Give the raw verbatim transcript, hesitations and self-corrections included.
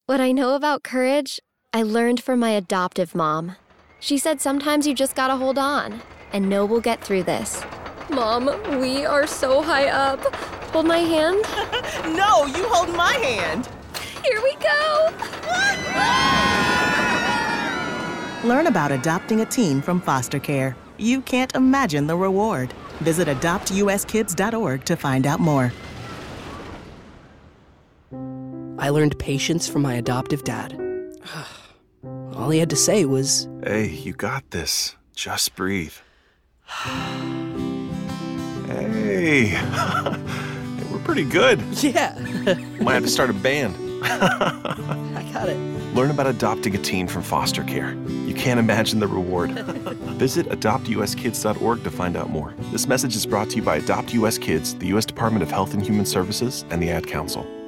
What I know about courage, I learned from my adoptive mom. She said sometimes you just gotta hold on, and know we'll get through this. Mom, we are so high up. Hold my hand. No, you hold my hand. Here we go. Learn about adopting a teen from foster care. You can't imagine the reward. Visit adopt u s kids dot org to find out more. I learned patience from my adoptive dad. All he had to say was, "Hey, you got this. Just breathe." Hey, we're pretty good. yeah, Might have to start a band. I got it. Learn about adopting a teen from foster care. You can't imagine the reward. Visit adopt u s kids dot org to find out more. This message is brought to you by Adopt U S Kids, the U S Department of Health and Human Services, and the Ad Council.